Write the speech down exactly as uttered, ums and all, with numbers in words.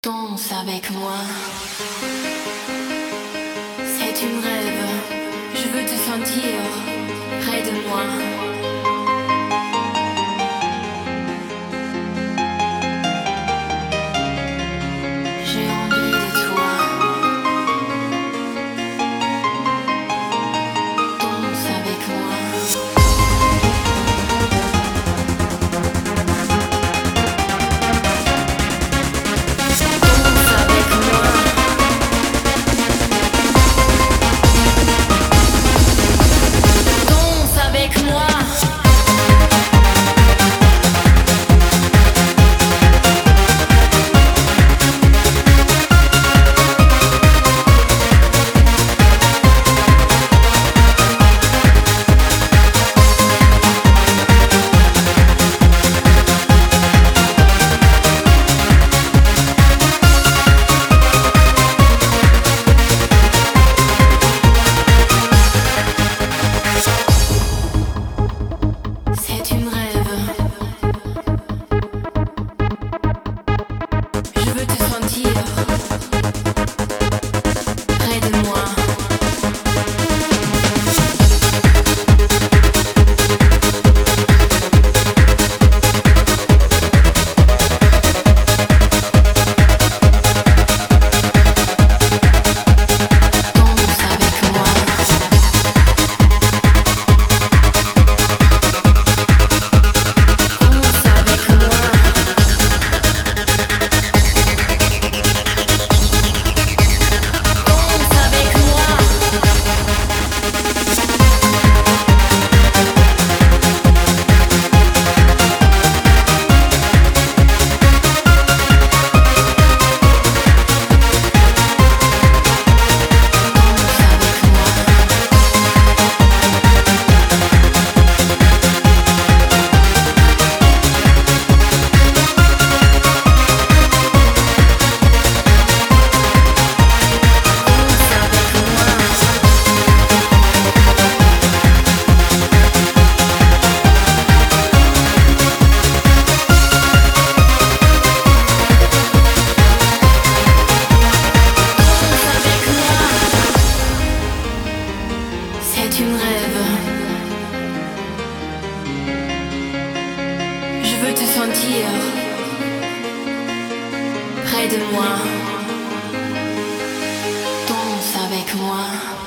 Danse avec moi. C'est une rêve. Je veux te sentir près de moi. J'ai envie de toi. Danse avec moi. C'est une rêve. Je veux te sentir près de moi. C'est une rêve. Je veux te sentir près de moi. Danse avec moi.